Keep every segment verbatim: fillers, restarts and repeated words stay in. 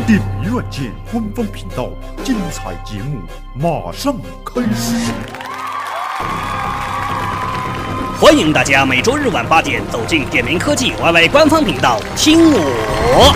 点迷软件官方频道，精彩节目马上开始。 欢迎大家每周日晚八点走进点名科技 Y Y 官方频道，听我。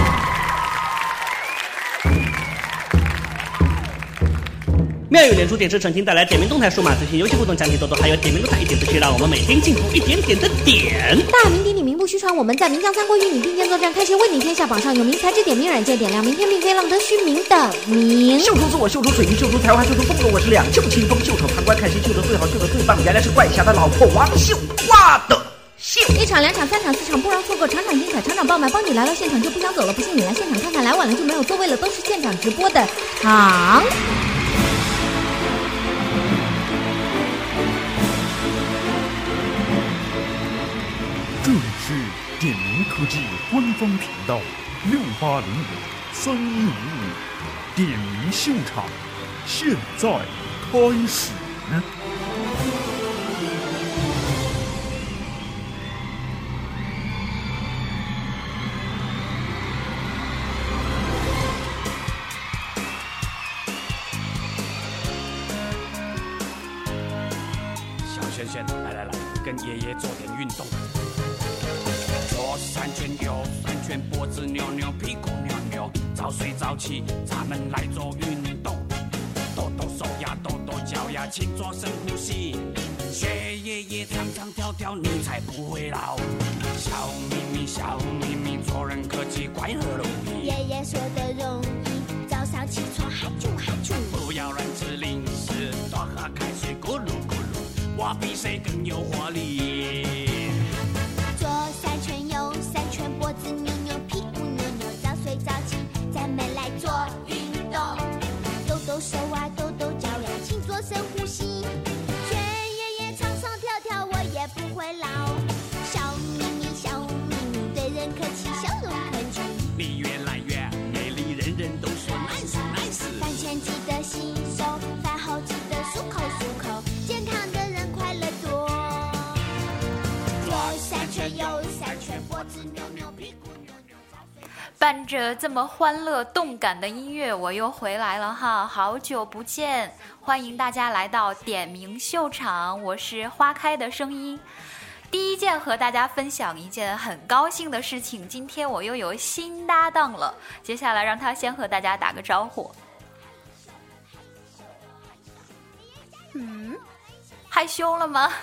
妙语连珠，点石成金，带来点名动态、数码资讯、游戏互动、奖品多多，还有点名动态一点资讯，让我们每天进步一点点的点。 大名鼎鼎，名不虚传，我们在名将三国与你并肩作战，开先为你天下。榜上有名，才智点名软件点亮明天，并非浪得虚名的名。 秀出自我，秀出水平，秀出才华，秀出风格，我是两袖清风，袖手旁观，看谁秀得最好，秀得最棒。原来是怪侠的老婆王秀花的秀。 一场、两场、三场、四场，不容错过，场场精彩，场场爆满。帮你来到现场就不想走了，不信你来现场看看，来晚了就没有座位了，都是现场直播的场。 这里是点名科技官方频道六八零五三一五五点名秀场，现在开始。 小轩轩，来来来，跟爷爷做点运动。左三圈，右三圈，脖子扭扭，屁股扭扭，早睡早起，咱们来做运动。抖抖手呀，抖抖脚呀，勤做深呼吸。学爷爷唱唱跳跳，你才不会老。小咪咪，小咪咪，做人客气，快乐容易。 爷爷说的容易，早上起床哈啾哈啾。 不要乱吃零食，多喝开水，咕噜咕噜。我比谁更有活力。 左三圈，右三圈，脖子扭扭，屁股扭扭，早睡早起，咱们来做运动。抖抖手啊，抖抖脚呀，勤做深呼吸。学爷爷唱唱跳跳，我也不会老。小咪咪，小咪咪，对人客气，笑容可掬。 你越来越美丽，人人都说 nice nice。 饭前记得洗手，饭后记得漱口漱口，健康的人快乐多。左三圈，右三圈，脖子扭扭，屁股扭扭。 伴着这么欢乐动感的音乐，我又回来了哈，好久不见，欢迎大家来到点名秀场，我是花开的声音。第一件和大家分享一件很高兴的事情，今天我又有新搭档了，接下来让他先和大家打个招呼。嗯，害羞了吗？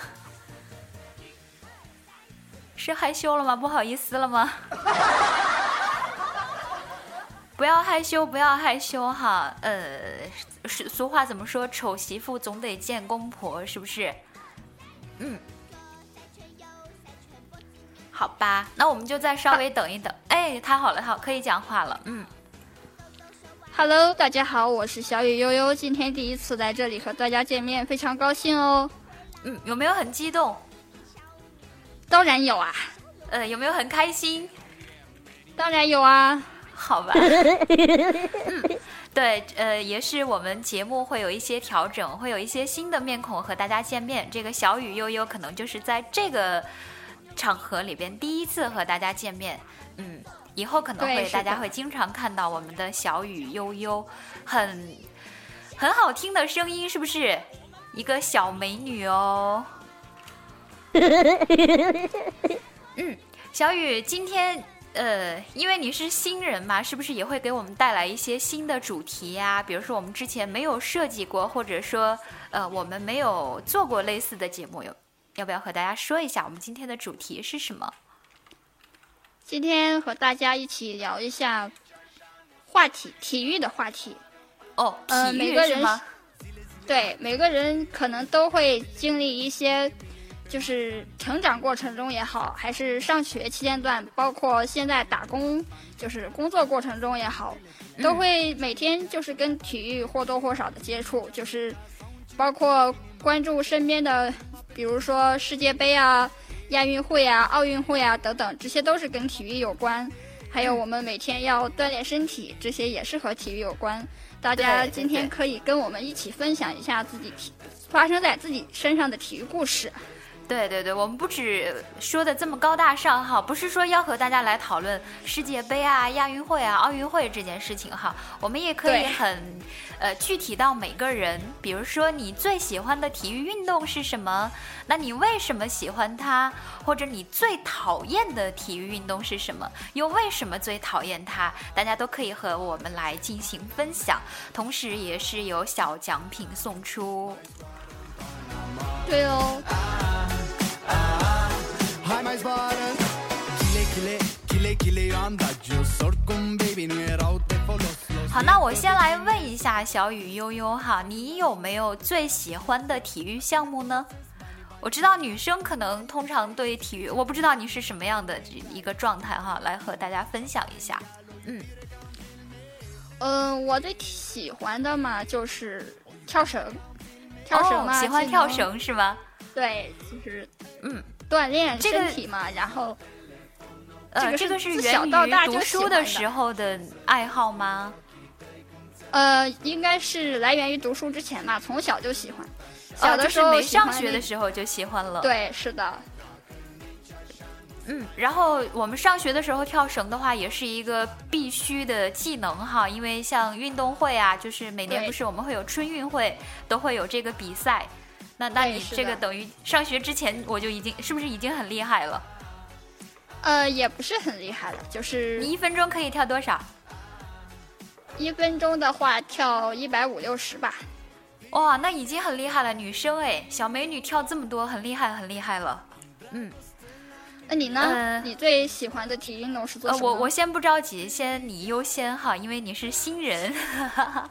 是害羞了吗？不好意思了吗？不要害羞，不要害羞哈。呃，俗话怎么说？丑媳妇总得见公婆，是不是？嗯。好吧，那我们就再稍微等一等。哎，太好了，好，可以讲话了。嗯。 Hello， 大家好，我是小雨悠悠，今天第一次在这里和大家见面，非常高兴哦。 嗯，有没有很激动？ 当然有啊。 呃，有没有很开心？ 当然有啊。 好吧。嗯，对，呃，也是我们节目会有一些调整，会有一些新的面孔和大家见面。这个小雨悠悠可能就是在这个场合里边第一次和大家见面。嗯，以后可能会大家会经常看到我们的小雨悠悠，很很好听的声音，是不是？一个小美女哦。嗯，小雨，今天呃，因为你是新人嘛，是不是也会给我们带来一些新的主题呀？比如说我们之前没有设计过，或者说呃，我们没有做过类似的节目，有要不要和大家说一下我们今天的主题是什么？ 今天和大家一起聊一下话题，体育的话题。 哦，体育是吗？ 呃、对，每个人可能都会经历一些。就是成长过程中也好，还是上学期间段，包括现在打工，就是工作过程中也好，都会每天就是跟体育或多或少的接触，就是包括关注身边的，比如说世界杯啊、亚运会啊、奥运会啊等等，这些都是跟体育有关。还有我们每天要锻炼身体，这些也是和体育有关。大家今天可以跟我们一起分享一下自己体发生在自己身上的体育故事。 对对对，我们不止说的这么高大上哈，不是说要和大家来讨论世界杯啊、亚运会啊、奥运会这件事情哈，我们也可以很呃具体到每个人，比如说你最喜欢的体育运动是什么？那你为什么喜欢它？或者你最讨厌的体育运动是什么？又为什么最讨厌它？大家都可以和我们来进行分享，同时也是有小奖品送出。 对哦。 好，那我先来问一下小雨悠悠哈，你有没有最喜欢的体育项目呢？我知道女生可能通常对体育，我不知道你是什么样的一个状态哈，来和大家分享一下。嗯， 嗯、呃，我最喜欢的嘛就是跳绳，跳绳嘛、 哦，喜欢跳绳是吗？ 对，就是嗯， 锻炼身体嘛，这个、然后。 呃，这个是源于读书的时候的爱好吗？ 呃，应该是来源于读书之前吧，从小就喜欢。小的时候、 哦就是、没上学的时候就喜欢了。 对，是的。 嗯，然后我们上学的时候跳绳的话，也是一个必须的技能哈，因为像运动会啊，就是每年不是我们会有春运会，都会有这个比赛。那那你这个等于上学之前我就已经是不是已经很厉害了？ 呃，也不是很厉害了，就是你一分钟可以跳多少？ 一分钟的话，跳一百五六十吧。 哇，那已经很厉害了，女生哎，小美女跳这么多，很厉害，很厉害了。嗯， 那你呢？呃、你最喜欢的体育运动是做什么？ 呃、我我先不着急，先你优先哈，因为你是新人。啊，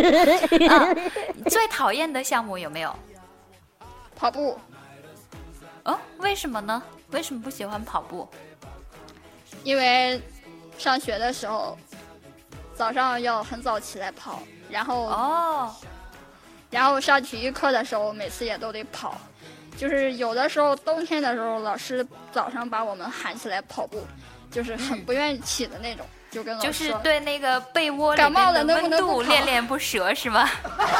最讨厌的项目有没有？ 跑步。 哦，为什么呢？为什么不喜欢跑步？ 因为上学的时候早上要很早起来跑，然后哦， 然后上体育课的时候每次也都得跑，就是有的时候冬天的时候老师早上把我们喊起来跑步，就是很不愿意起的那种，嗯、就跟老师说就是对那个被窝里面的温度恋恋不舍是吗？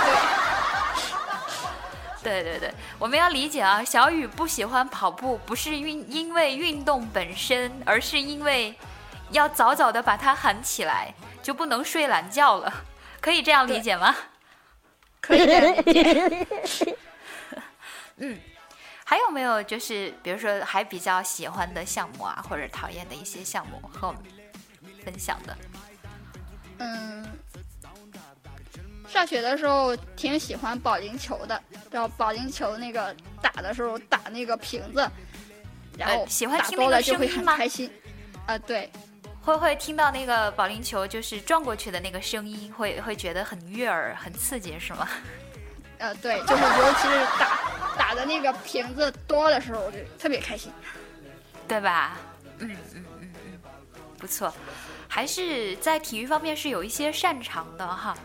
对对对，我们要理解啊，小雨不喜欢跑步，不是运因为运动本身，而是因为要早早的把它喊起来，就不能睡懒觉了，可以这样理解吗？ 可以这样理解。 嗯，还有没有就是比如说还比较喜欢的项目啊，或者讨厌的一些项目和我们分享的？ 嗯。上学的时候挺喜欢保龄球的，然后保龄球那个打的时候打那个瓶子，然后打多了就会很开心。啊、呃，对， 会会听到那个保龄球就是撞过去的那个声音，会会觉得很悦耳、很刺激，是吗？ 呃，对，就是尤其是打打的那个瓶子多的时候，就特别开心， 对吧？嗯嗯嗯嗯，不错，还是在体育方面是有一些擅长的哈。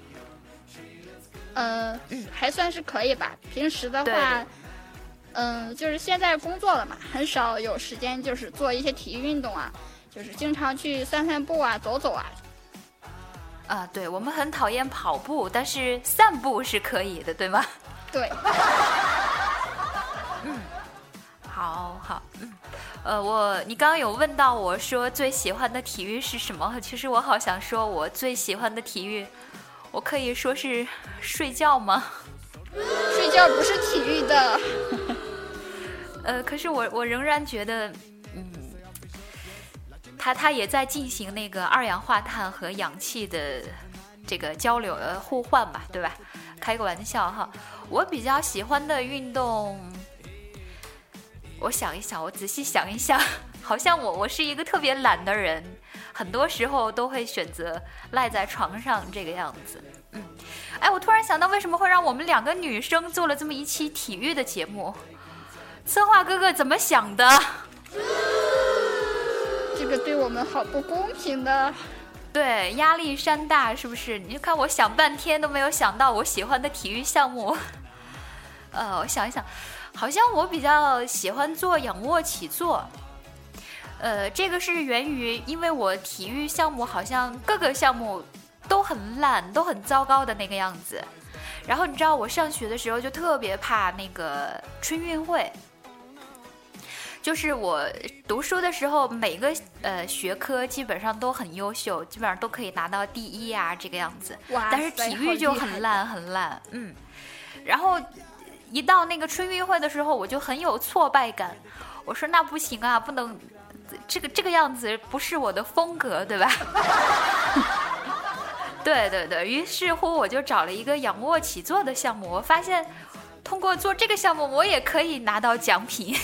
呃，嗯，还算是可以吧。平时的话，嗯、呃，就是现在工作了嘛，很少有时间就是做一些体育运动啊，就是经常去散散步啊，走走啊。 啊，对，我们很讨厌跑步，但是散步是可以的，对吗？ 对。 嗯，好好，嗯，呃，我你刚刚有问到我说最喜欢的体育是什么？其实我好想说我最喜欢的体育。我可以说是睡觉吗？ 睡觉不是体育的。 呃，可是我我仍然觉得，嗯，它它也在进行那个二氧化碳和氧气的这个交流呃互换吧，对吧？开个玩笑哈。我比较喜欢的运动，我想一想，我仔细想一想，好像我我是一个特别懒的人。很多时候都会选择赖在床上这个样子。嗯，哎，我突然想到，为什么会让我们两个女生做了这么一期体育的节目？策划哥哥怎么想的？ 这个对我们好不公平的。 对，压力山大，是不是？你就看我想半天都没有想到我喜欢的体育项目。呃，我想一想，好像我比较喜欢做仰卧起坐。呃，这个是源于，因为我体育项目好像各个项目都很烂，都很糟糕的那个样子。然后你知道我上学的时候就特别怕那个春运会， 就是我读书的时候，每个呃学科基本上都很优秀，基本上都可以拿到第一啊，这个样子。 哇， 但是体育就很烂很烂，嗯。然后一到那个春运会的时候，我就很有挫败感。我说那不行啊，不能这个这个样子不是我的风格，对吧？对对对，于是乎我就找了一个仰卧起坐的项目，我发现通过做这个项目，我也可以拿到奖品。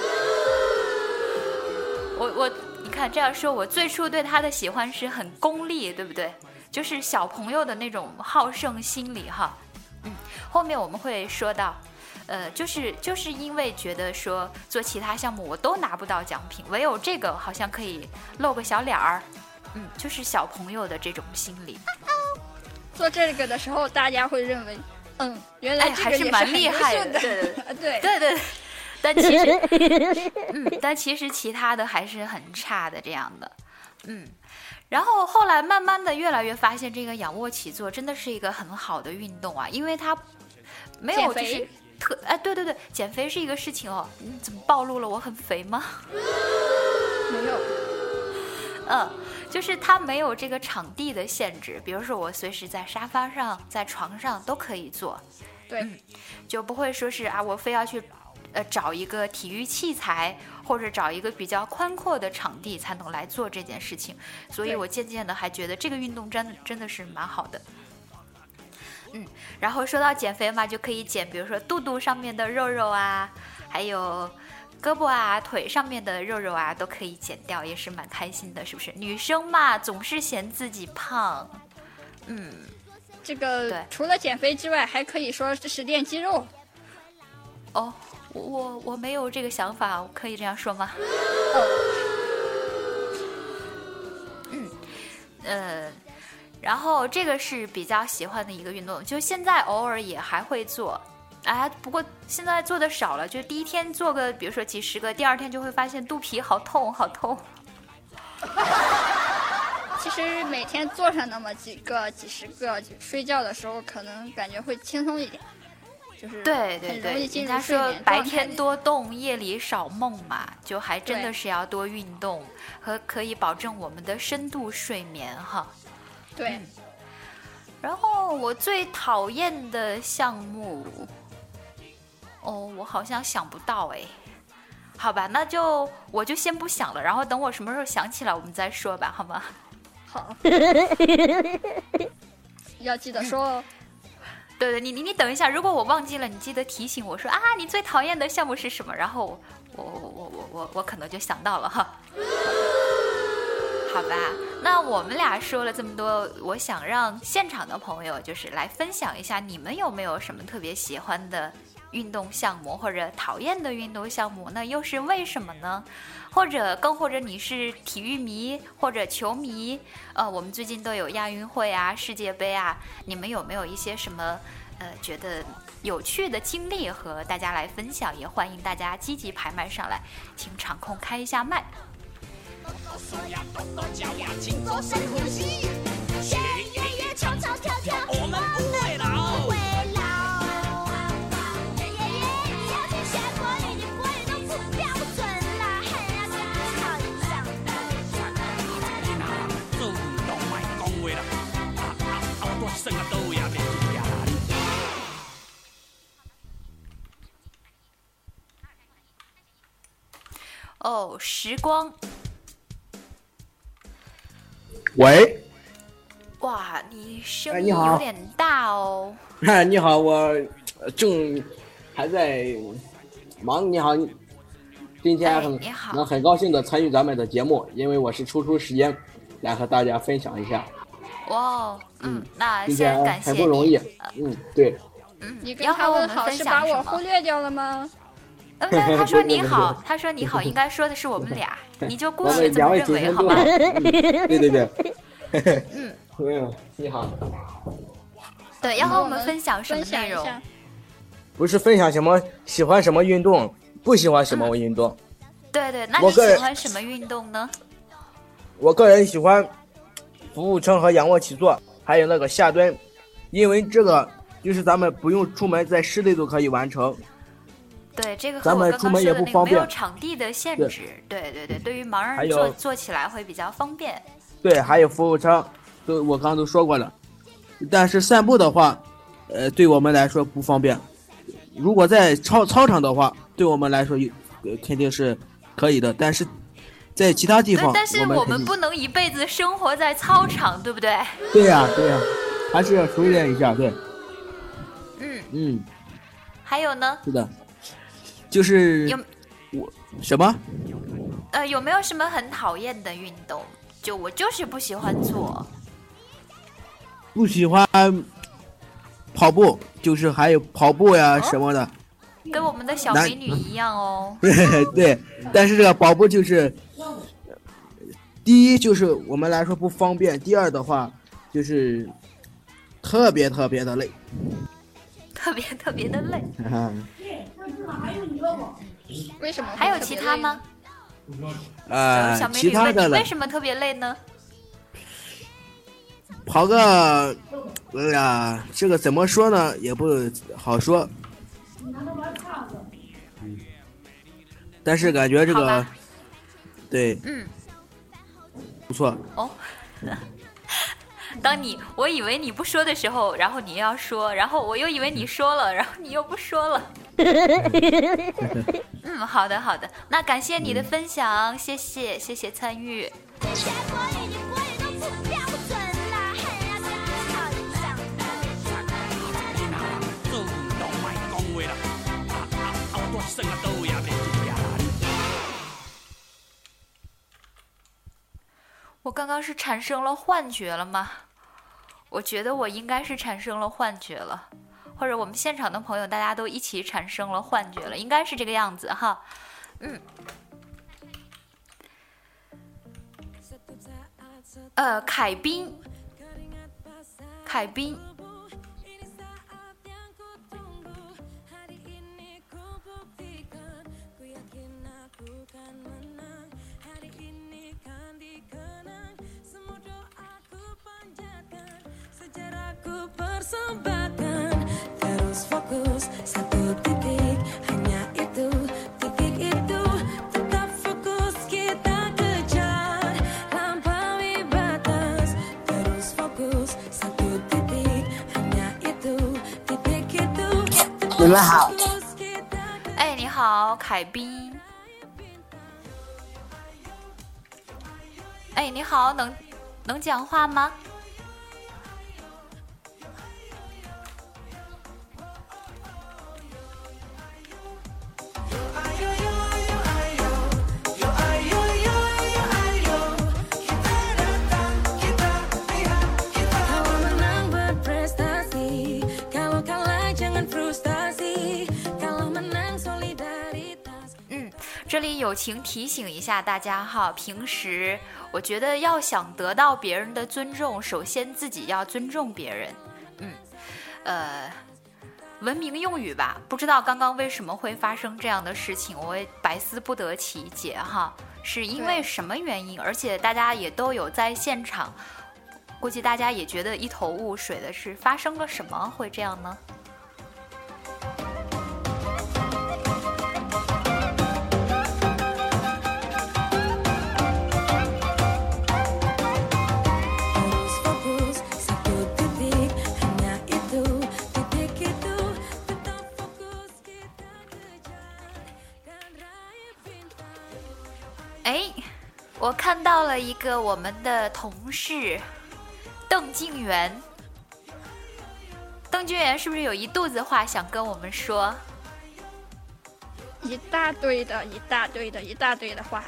我我你看这样说，我最初对他的喜欢是很功利，对不对？就是小朋友的那种好胜心理哈。嗯，后面我们会说到。呃，就是就是因为觉得说做其他项目我都拿不到奖品，唯有这个好像可以露个小脸儿，嗯，就是小朋友的这种心理。 做这个的时候，大家会认为，嗯，原来这个还是蛮厉害的，对对对对。但其实，嗯，但其实其他的还是很差的这样的，嗯。然后后来慢慢的越来越发现，这个仰卧起坐真的是一个很好的运动啊，因为它没有就是。特哎，对对对，减肥是一个事情哦。你怎么暴露了我很肥吗？ 没有。 嗯，就是它没有这个场地的限制，比如说我随时在沙发上、在床上都可以做。 对， 嗯，就不会说是啊，我非要去呃找一个体育器材或者找一个比较宽阔的场地才能来做这件事情。所以我渐渐的还觉得这个运动真真的是蛮好的。嗯，然后说到减肥嘛，就可以减，比如说肚肚上面的肉肉啊，还有胳膊啊、腿上面的肉肉啊，都可以减掉，也是蛮开心的，是不是？女生嘛，总是嫌自己胖。嗯， 这个除了减肥之外，还可以说是练肌肉。 哦，我我我没有这个想法，我可以这样说吗？嗯，呃。然后这个是比较喜欢的一个运动，就现在偶尔也还会做，哎，不过现在做的少了，就第一天做个，比如说几十个，第二天就会发现肚皮好痛好痛。 其实每天做上那么几个、几十个，睡觉的时候可能感觉会轻松一点，就是对对对，人家说白天多动，夜里少梦嘛，就还真的是要多运动，和可以保证我们的深度睡眠哈。 对、 嗯，然后我最讨厌的项目，哦，我好像想不到哎。好吧，那就我就先不想了，然后等我什么时候想起来我们再说吧，好吗？ 好，要记得说哦。 对对，你你你等一下，如果我忘记了，你记得提醒我说啊，你最讨厌的项目是什么？然后我我我我我我可能就想到了哈。好吧，那我们俩说了这么多，我想让现场的朋友就是来分享一下，你们有没有什么特别喜欢的运动项目，或者讨厌的运动项目？那又是为什么呢？或者更或者你是体育迷或者球迷，呃，我们最近都有亚运会啊、世界杯啊，你们有没有一些什么呃觉得有趣的经历和大家来分享？也欢迎大家积极排麦上来，请场控开一下麦。 跺跺手呀，跺跺脚呀，请做深呼吸。学爷爷唱唱跳跳，我们不会老，不会老。爷爷爷，小心下过你的规都不标准啦，嘿呀，真好想的。 你哪做运动卖讲话啦？啊啊啊！我多生啊都呀，别去呀。 哦，时光。 喂， 哇，你声音有点大哦。 哎，你好，我正还在忙。你好，今天很、 哎、 能很高兴的参与咱们的节目，因为我是抽出时间来和大家分享一下。 哇，嗯，嗯那今天感谢很不容易。嗯，对。 嗯， 你跟他问好是把我忽略掉了吗？ 嗯，他说你好，他说你好，应该说的是我们俩，你就姑且这么认为好吗？ 嗯、对对对。 嗯， 嗯，你好。 对，要和我们分享什么内容？ 不是分享什么喜欢什么运动，不喜欢什么运动。 嗯、对对，那你喜欢什么运动呢？ 我个人喜欢俯卧撑和仰卧起坐，还有那个下蹲，因为这个就是咱们不用出门，在室内都可以完成。 对，这个和咱我刚们出门也刚说的那个不方便没有场地的限制，对对对，对于盲还有人做做起来会比较方便。 对，还有服务商，都我刚刚都说过了。但是散步的话，呃，对我们来说不方便。如果在操操场的话，对我们来说有、呃、肯定是可以的。但是在其他地方， 但是我们不能一辈子生活在操场，对不对？ 对呀、啊，对呀、啊，还是要熟练一下，对。 嗯嗯。 还有呢？ 是的。就是有我什么？ 呃，有没有什么很讨厌的运动？就我就是不喜欢做。 不喜欢跑步，就是还有跑步呀、哦、什么的。 跟我们的小美女一样哦。 对对，但是这个跑步就是，第一就是我们来说不方便，第二的话就是特别特别的累。 特别特别的累。 为什么？ 还有其他吗？ 呃， 小美其他的为什么特别累呢？ 跑个，哎呀，这个怎么说呢？也不好说。但是感觉这个，对， 嗯， 不错。 哦。当你我以为你不说的时候，然后你要说，然后我又以为你说了，然后你又不说了。嗯，好的好的，那感谢你的分享，谢谢谢谢参与。我刚刚是产生了幻觉了吗？我觉得我应该是产生了幻觉了，或者我们现场的朋友大家都一起产生了幻觉了，应该是这个样子哈。嗯，呃，凯宾，凯宾。 你们好。 哎，你好，凯宾。哎，你好，能能讲话吗？这里友情提醒一下大家哈，平时我觉得要想得到别人的尊重，首先自己要尊重别人。嗯，呃，文明用语吧，不知道刚刚为什么会发生这样的事情，我也百思不得其解哈，是因为什么原因？而且大家也都有在现场，估计大家也觉得一头雾水的是发生了什么会这样呢？哎，我看到了一个我们的同事邓静源，邓静源是不是有一肚子话想跟我们说？ 一大堆的，一大堆的，一大堆的话。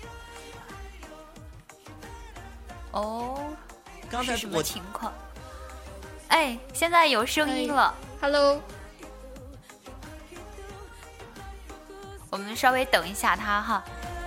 哦， 刚才是什么情况？哎，现在有声音了。 哎、Hello， 我们稍微等一下他哈。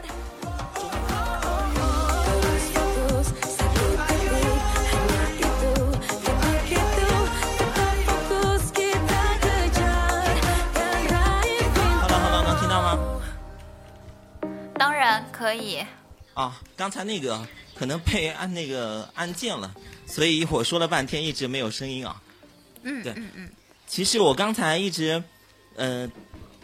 当然可以啊，刚才那个可能被按那个按键了，所以一会儿说了半天一直没有声音啊。 嗯， 对， 嗯嗯。 其实我刚才一直，呃，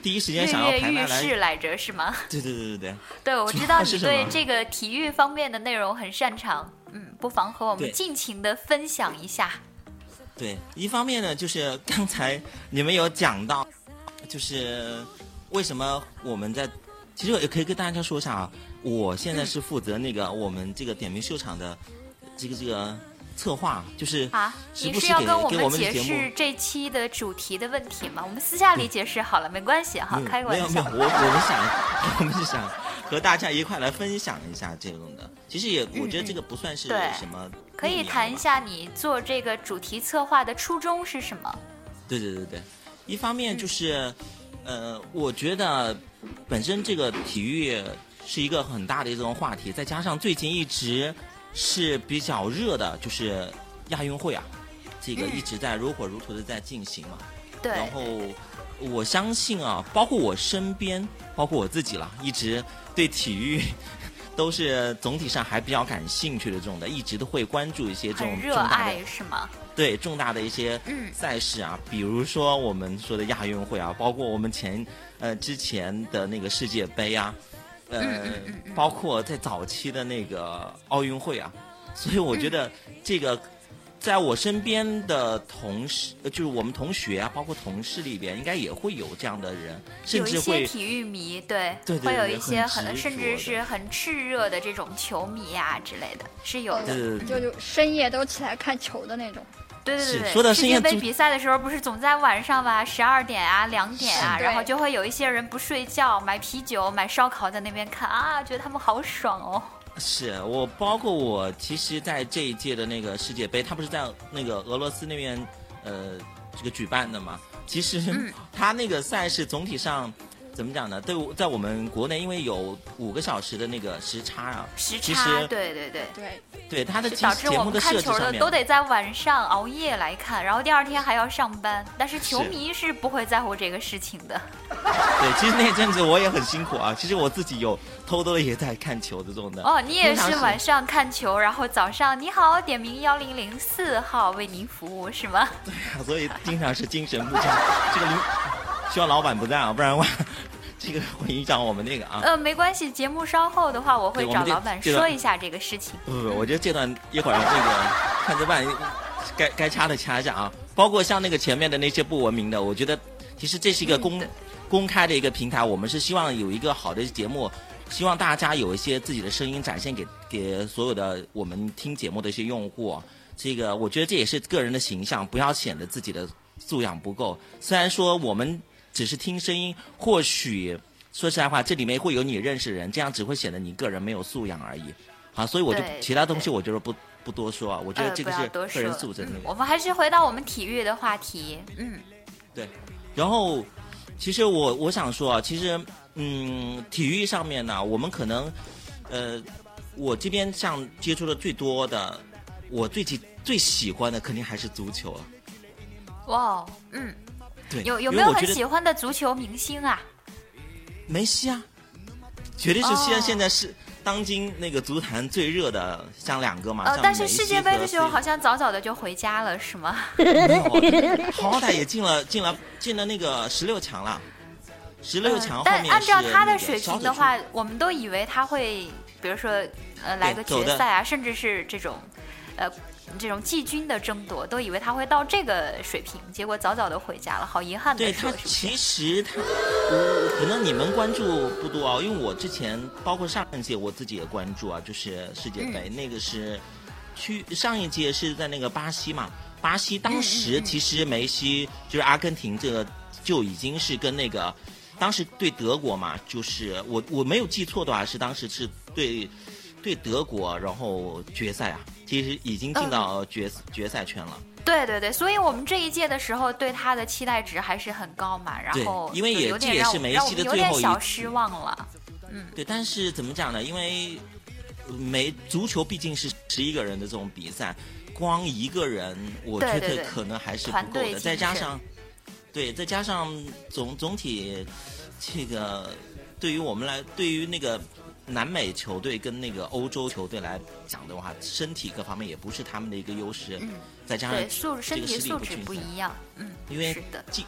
第一时间想要排麦来。 跃跃欲试来着是吗？ 对对对对对。 对，我知道你对这个体育方面的内容很擅长，嗯，不妨和我们尽情的分享一下。 对，一方面呢，就是刚才你们有讲到，就是为什么我们在，其实也可以跟大家说一下啊，我现在是负责那个我们这个点名秀场的这个这个策划，就是啊， 时不时你是要跟我们解释这期的主题的问题吗？我们私下里解释好了，没关系哈，开个玩笑。 没有没有，我我们想我们是想和大家一块来分享一下这种的，其实也我觉得这个不算是什么。 嗯可以谈一下你做这个主题策划的初衷是什么？ 对对对对，一方面就是，嗯、呃，我觉得本身这个体育是一个很大的一种话题，再加上最近一直是比较热的，就是亚运会啊，这个一直在如火如荼的在进行嘛。 对、嗯。 然后我相信啊，包括我身边，包括我自己了，一直对体育。都是总体上还比较感兴趣的这种的，一直都会关注一些这种热爱是吗？ 对，重大的一些赛事啊，嗯、比如说我们说的亚运会啊，包括我们前呃之前的那个世界杯啊，呃， 嗯嗯嗯嗯包括在早期的那个奥运会啊，所以我觉得这个。在我身边的同事，就是我们同学啊，包括同事里边，应该也会有这样的人，甚至会有一些体育迷，对， 对对对会有一些很， 很甚至是很炽热的这种球迷啊之类的，是有的。 对对对， 就就深夜都起来看球的那种。 对对对对， 说到深夜世界杯比赛的时候，不是总在晚上吧，十二点啊、两点啊，然后就会有一些人不睡觉，买啤酒、买烧烤在那边看啊，觉得他们好爽哦。 是我，包括我，其实，在这一届的那个世界杯，它不是在那个俄罗斯那边，呃，这个举办的嘛？其实， 嗯、 它那个赛事总体上怎么讲呢？对，在我们国内，因为有五个小时的那个时差啊， 时差， 对对对对， 对它的导致我们看球的都得在晚上熬夜来看，然后第二天还要上班。但是球迷是不会在乎这个事情的。 对，其实那阵子我也很辛苦啊。其实我自己有偷偷的也在看球的这种的。 哦，你也是晚上看球，然后早上你好，点名幺零零四号为您服务是吗？ 对啊，所以经常是精神不佳。这个希望老板不在啊，不然的话，这个会影响我们那个啊。 呃，没关系，节目稍后的话，我会找老板说一下这个事情。 不不不，我觉得这段一会儿那个看着办，该该掐的掐一下啊。包括像那个前面的那些不文明的，我觉得其实这是一个公。嗯公开的一个平台，我们是希望有一个好的节目，希望大家有一些自己的声音展现给给所有的我们听节目的一些用户。这个我觉得这也是个人的形象，不要显得自己的素养不够。虽然说我们只是听声音，或许说实在话，这里面会有你认识的人，这样只会显得你个人没有素养而已。好，所以我就其他东西我觉得不不多说啊，我觉得这个是个人素质、呃嗯。我们还是回到我们体育的话题，嗯， 对，然后。其实我我想说啊，其实嗯，体育上面呢，我们可能，呃，我这边像接触的最多的，我最最最喜欢的肯定还是足球了。 哇，嗯， 对， 有有没有很喜欢的足球明星啊？ 梅西啊，绝对是现在现在是当今那个足坛最热的，像两个嘛。 呃，但是世界杯的时候好像早早的就回家了，是吗？ 好歹也进了进了进了那个十六强了，十六强后面、 嗯。但按照他的水平的话，我们都以为他会，比如说呃来个决赛啊，甚至是这种呃这种季军的争夺，都以为他会到这个水平，结果早早的回家了，好遗憾的说。 对他其实他，我可能你们关注不多啊，因为我之前包括上一届我自己也关注啊，就是世界杯、嗯、那个是去上一届是在那个巴西嘛，巴西当时其实梅西就是阿根廷这个就已经是跟那个当时对德国嘛，就是我我没有记错的话是当时是对对德国，然后决赛啊。其实已经进到决、嗯、决赛圈了。 对对对，所以我们这一届的时候对他的期待值还是很高嘛，然后因为也有这也是梅西的最后一， 有点小失望了。嗯， 对，但是怎么讲呢？因为梅足球毕竟是十一个人的这种比赛，光一个人我觉得可能还是不够的，再加上对，再加上总总体这个对于我们来，对于那个。南美球队跟那个欧洲球队来讲的话，身体各方面也不是他们的一个优势， 嗯、 再加上对素身体素质不不一样，嗯， 因为是的， 进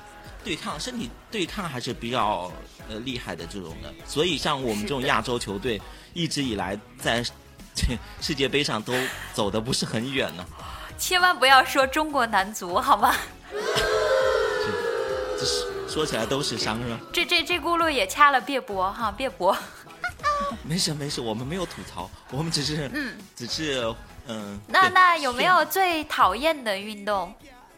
对抗身体对抗还是比较呃厉害的这种的，所以像我们这种亚洲球队一直以来在世界杯上都走的不是很远呢。 千万不要说中国男足好吗？ 这是说起来都是伤是吧？ 这这这轱辘也掐了，别播哈，别播。 没事没事，我们没有吐槽，我们只是嗯，只是嗯。呃、 那那有没有最讨厌的运动？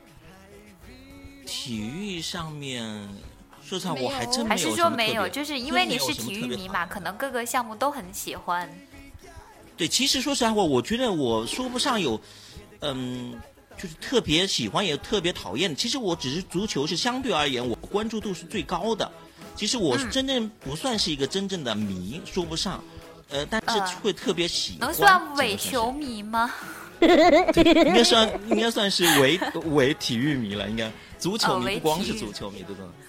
体育上面，说实话我还真没有还是说没有，就是因为你是体育迷嘛，可能各个项目都很喜欢。 对，其实说实话，我我觉得我说不上有，嗯，就是特别喜欢也特别讨厌。其实我只是足球是相对而言我关注度是最高的。其实我真正不算是一个真正的迷，说不上，呃，但是会特别喜欢。 能算伪球迷吗？ 应该算应该算是伪伪体育迷了，应该足球迷、哦、不光是足球迷，对不对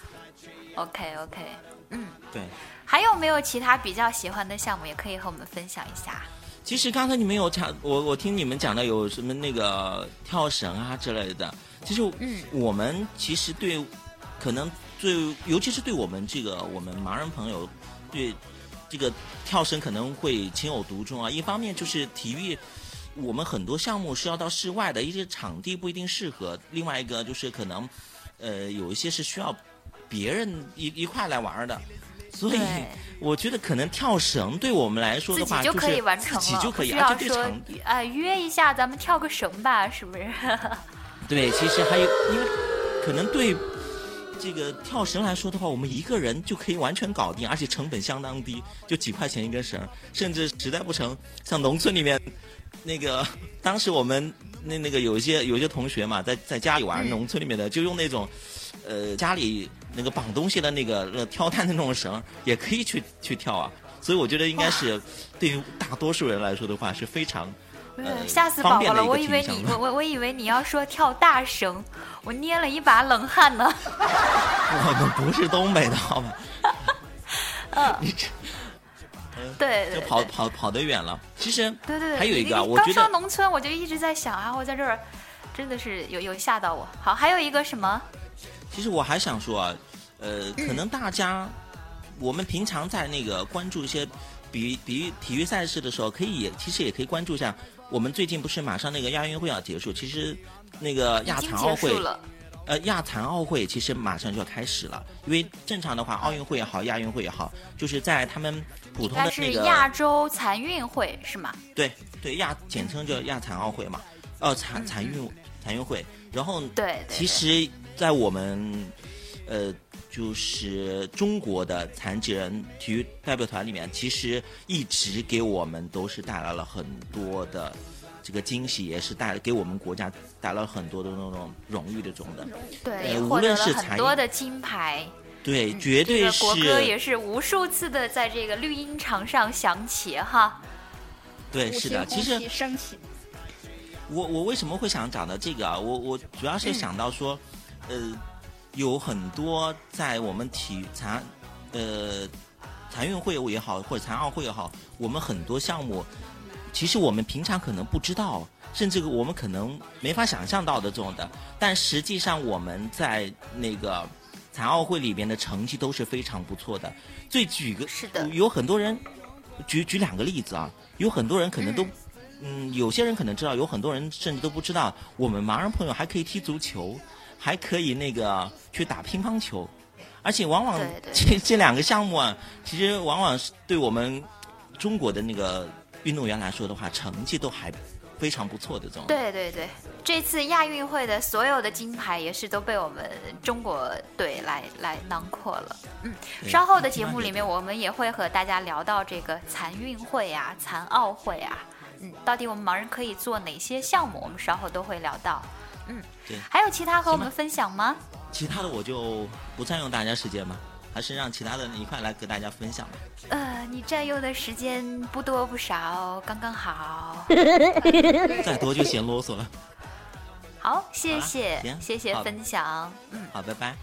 ？OK OK， 嗯， 对。 还有没有其他比较喜欢的项目，也可以和我们分享一下？ 其实刚才你们有讲，我我听你们讲的有什么那个跳绳啊之类的。其实，嗯，我们其实对，可能最尤其是对我们这个我们盲人朋友，对这个跳绳可能会情有独钟啊。一方面就是体育。我们很多项目是要到室外的，一些场地不一定适合。另外一个就是可能，呃，有一些是需要别人一一块来玩的，所以我觉得可能跳绳对我们来说的话， 自己就可以完成了， 自己就可以， 不需要说啊、呃、约一下咱们跳个绳吧，是不是？ 对，其实还有，因为可能对这个跳绳来说的话，我们一个人就可以完全搞定，而且成本相当低，就几块钱一根绳，甚至实在不成，像农村里面。那个当时我们那那个有一些有一些同学嘛，在在家里玩，农村里面的就用那种，呃家里那个绑东西的那个呃挑担的那种绳，也可以去去跳啊。所以我觉得应该是对于大多数人来说的话是非常呃吓死宝宝了！我以为你我我我以为你要说跳大绳，我捏了一把冷汗呢。 我们不是东北的好吗？ 嗯。 你这。 对, 对, 对， 就跑跑跑得远了。其实， 对对对， 还有一个，我觉得刚说农村，我就一直在想啊，我在这儿真的是有有吓到我。好，还有一个什么？ 其实我还想说啊，呃，可能大家、嗯、我们平常在那个关注一些比比体育赛事的时候，可以也其实也可以关注一下。我们最近不是马上那个亚运会要结束，其实那个亚残奥会。呃，亚残奥会其实马上就要开始了，因为正常的话，奥运会也好，亚运会也好，就是在他们普通的那个是亚洲残运会是吗？ 对对，亚简称叫亚残奥会嘛，呃，残残运残运会。然后， 对， 其实，在我们呃，就是中国的残疾人体育代表团里面，其实一直给我们都是带来了很多的。这个惊喜也是带给我们国家带来了很多的那种荣誉的这种的， 对， 呃、无论是很多的金牌， 对，嗯、绝对是、 这个、国歌也是无数次的在这个绿茵场上响起哈。 对，是的，其实升起。 我我为什么会想讲到这个啊？我我主要是想到说，嗯、呃，有很多在我们体育残呃残运会也好，或者残奥会也好，我们很多项目。其实我们平常可能不知道，甚至我们可能没法想象到的这种的，但实际上我们在那个残奥会里边的成绩都是非常不错的。最举个是的， 有很多人举举两个例子啊，有很多人可能都，嗯，嗯有些人可能知道，有很多人甚至都不知道，我们盲人朋友还可以踢足球，还可以那个去打乒乓球，而且往往这这两个项目啊，其实往往是对我们中国的那个。运动员来说的话，成绩都还非常不错的这种。 对对对，这次亚运会的所有的金牌也是都被我们中国队来来囊括了。嗯，稍后的节目里面我们也会和大家聊到这个残运会啊、残奥会啊，嗯，到底我们盲人可以做哪些项目，我们稍后都会聊到。嗯， 对。 还有其他和我们分享吗？ 其他的我就不占用大家时间嘛。还是让其他的人一块来给大家分享吧。 呃，你占用的时间不多不少，刚刚好。 再多就嫌啰嗦了。 好，谢谢，谢谢分享。嗯， 好，拜拜。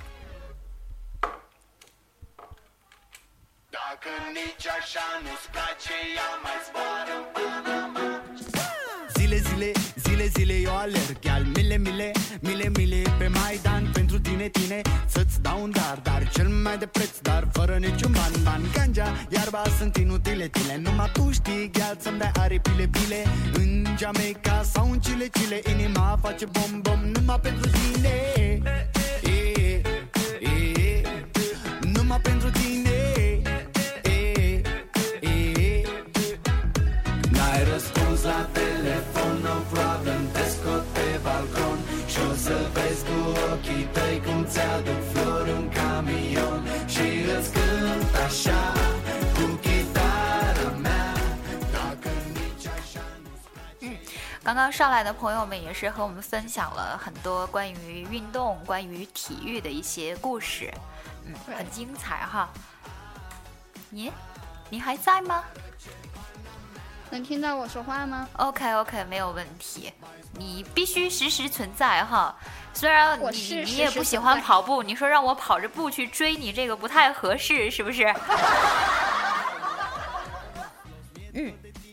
Zile, zile, zile Zile, zile eu alerg al mile, mile, mile, mile pe Maidan pentru tine, tine să-ți dau un dar, dar cel mai de preț, dar fără niciun ban, ban. Ganja, iarba sunt inutile, tile. Numai tu știi, gheal, să-mi dai aripile, pile. În Jamaica sau în Chile, Chile, inima face bom, bom, numai pentru tine. E, e, e, numai pentru tine. E, e, n-ai răspuns la telefon, no problem, te scot pe balcon și o să vezi cu ochii tăi cum ți-aduc flori un camion și îți cânt așa cu chitara mea, dacă nici așa nu... 嗯，刚刚上来的朋友们也是和我们分享了很多关于运动、关于体育的一些故事，嗯，很精彩哈。你，你还在吗？ 能听到我说话吗 ？OK OK， 没有问题。你必须时时存在哈。虽然你时时你也不喜欢跑步，你说让我跑着步去追你，这个不太合适，是不是？嗯，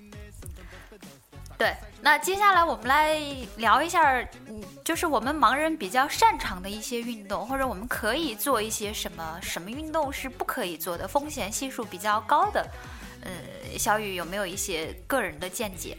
对。那接下来我们来聊一下，嗯，就是我们盲人比较擅长的一些运动，或者我们可以做一些什么，什么运动是不可以做的，风险系数比较高的。呃，小雨有没有一些个人的见解？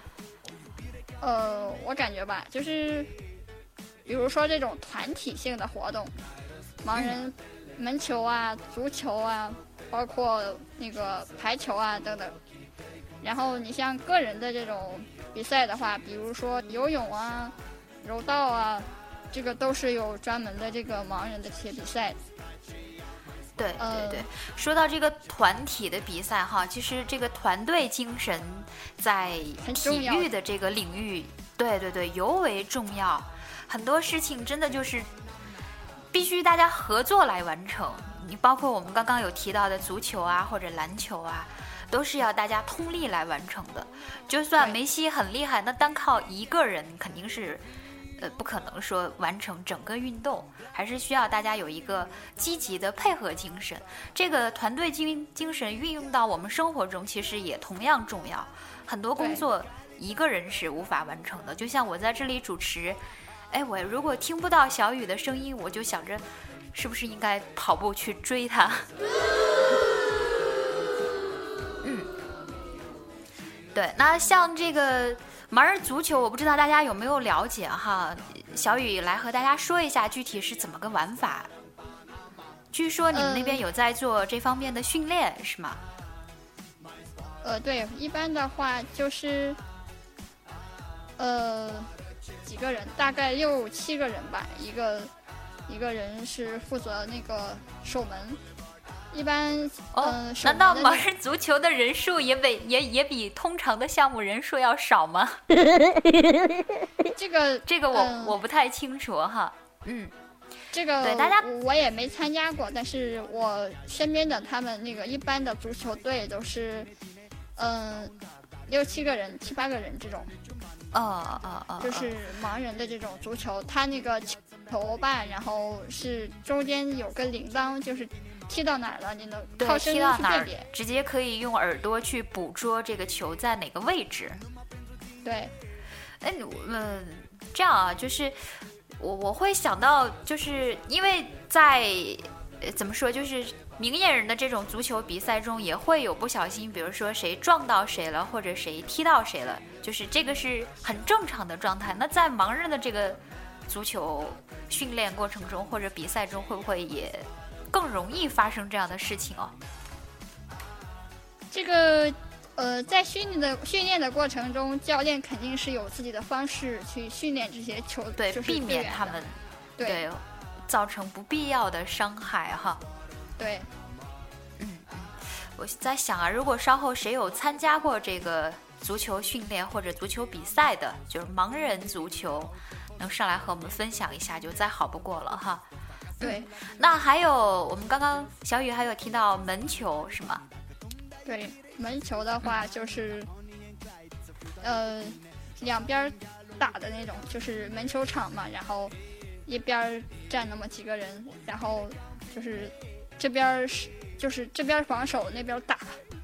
呃，我感觉吧，就是比如说这种团体性的活动，盲人门球啊、足球啊，包括那个排球啊等等。然后你像个人的这种比赛的话，比如说游泳啊、柔道啊，这个都是有专门的这个盲人的这些比赛。 对对对，说到这个团体的比赛哈，其实这个团队精神在体育的这个领域，对对对，尤为重要。很多事情真的就是必须大家合作来完成。你包括我们刚刚有提到的足球啊，或者篮球啊，都是要大家通力来完成的。就算梅西很厉害，那单靠一个人肯定是。呃，不可能说完成整个运动，还是需要大家有一个积极的配合精神。这个团队精精神运用到我们生活中，其实也同样重要。很多工作一个人是无法完成的。就像我在这里主持，哎，我如果听不到小雨的声音，我就想着，是不是应该跑步去追他？嗯，对。那像这个。盲人足球，我不知道大家有没有了解哈？小雨来和大家说一下具体是怎么个玩法。据说你们那边有在做这方面的训练，嗯、是吗？ 呃，对，一般的话就是，呃，几个人，大概六七个人吧，一个一个人是负责那个守门。一般哦、呃，难道盲人足球的人数也比也也比通常的项目人数要少吗？ 这个这个我、 呃、 我不太清楚哈。嗯， 这个对大家我也没参加过，但是我身边的他们那个一般的足球队都是，嗯、呃，六七个人、七八个人这种。 哦哦哦， 就是盲人的这种足球，他那个球吧，然后是中间有个铃铛，就是。踢到哪儿了？你能靠声音去辨别， 直接可以用耳朵去捕捉这个球在哪个位置。 对， 哎，嗯，这样啊，就是我我会想到，就是因为在呃怎么说，就是明眼人的这种足球比赛中，也会有不小心，比如说谁撞到谁了，或者谁踢到谁了，就是这个是很正常的状态。那在盲人的这个足球训练过程中或者比赛中，会不会也？更容易发生这样的事情哦。 这个，呃，在训练的训练的过程中，教练肯定是有自己的方式去训练这些球， 对， 就是避免他们对, 对造成不必要的伤害哈。 对， 嗯嗯，我在想啊，如果稍后谁有参加过这个足球训练或者足球比赛的，就是盲人足球，能上来和我们分享一下，就再好不过了哈。 对、 嗯，那还有我们刚刚小雨还有提到门球是吗？ 对，门球的话就是，呃，两边打的那种，就是门球场嘛，然后一边站那么几个人，然后就是这边是就是这边防守，那边打，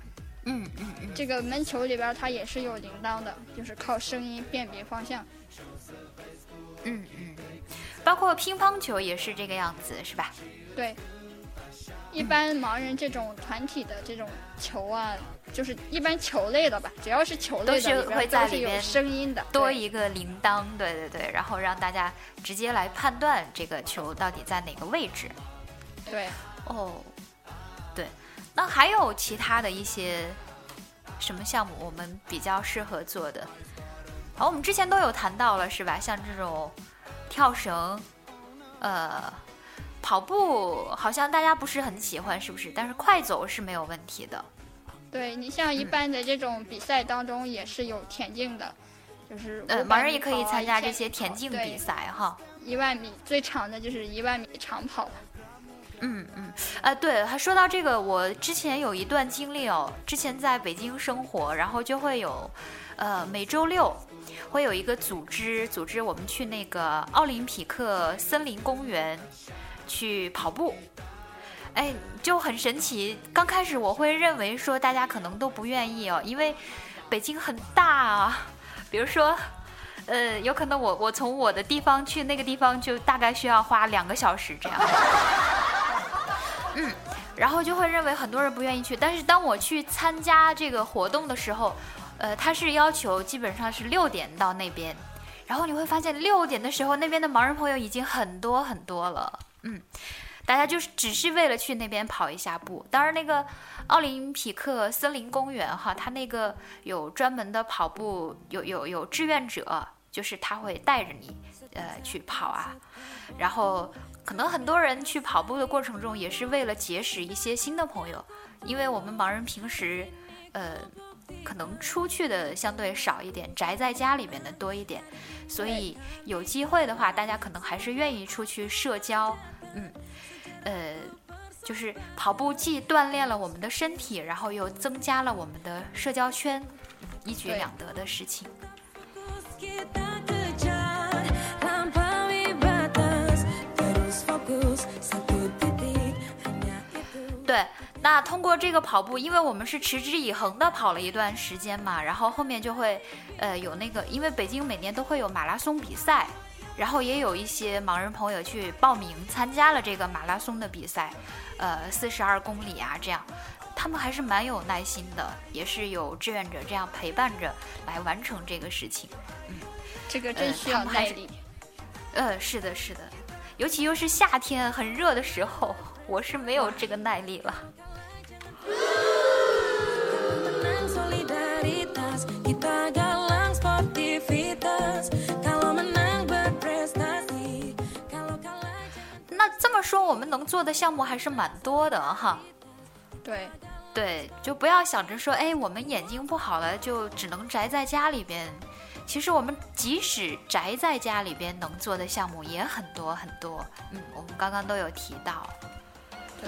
嗯嗯嗯， 这个门球里边它也是有铃铛的，就是靠声音辨别方向。 嗯嗯，包括乒乓球也是这个样子，是吧？ 对。一般盲人这种团体的这种球啊，就是一般球类的吧，只要是球类的都是会在里边有声音的， 多一个铃铛，对对对，然后让大家直接来判断这个球到底在哪个位置。 对， 哦，对，那还有其他的一些什么项目我们比较适合做的？好，我们之前都有谈到了，是吧？像这种跳绳，呃。跑步好像大家不是很喜欢，是不是？但是快走是没有问题的。 对，你像一般的这种比赛当中也是有田径的，嗯、就是呃，盲人也可以参加这些田径比赛哈。 一万米最长的就是一万米长跑。 嗯嗯，啊对，还说到这个，我之前有一段经历哦，之前在北京生活，然后就会有，呃，每周六会有一个组织组织我们去那个奥林匹克森林公园。去跑步，哎，就很神奇。刚开始我会认为说大家可能都不愿意哦，因为北京很大啊。比如说，呃，有可能我我从我的地方去那个地方就大概需要花两个小时这样。嗯，然后就会认为很多人不愿意去。但是当我去参加这个活动的时候，呃，他是要求基本上是六点到那边，然后你会发现六点的时候那边的盲人朋友已经很多很多了。嗯，大家就是只是为了去那边跑一下步。当然，那个奥林匹克森林公园哈，它那个有专门的跑步，有有有志愿者，就是他会带着你呃去跑啊。然后可能很多人去跑步的过程中也是为了结识一些新的朋友，因为我们盲人平时呃可能出去的相对少一点，宅在家里面的多一点，所以有机会的话，大家可能还是愿意出去社交。嗯，呃，就是跑步既锻炼了我们的身体，然后又增加了我们的社交圈，一举两得的事情。对，那通过这个跑步，因为我们是持之以恒的跑了一段时间嘛，然后后面就会，呃，有那个，因为北京每年都会有马拉松比赛。然后也有一些盲人朋友去报名参加了这个马拉松的比赛，呃，四十二公里啊，这样，他们还是蛮有耐心的，也是有志愿者这样陪伴着来完成这个事情。嗯， 这个真需要耐力。 呃，呃是的，是的，尤其又是夏天很热的时候，我是没有这个耐力了。那这么说，我们能做的项目还是蛮多的哈。 对， 对，就不要想着说，哎，我们眼睛不好了，就只能宅在家里边。其实我们即使宅在家里边，能做的项目也很多很多。嗯，我们刚刚都有提到。 对。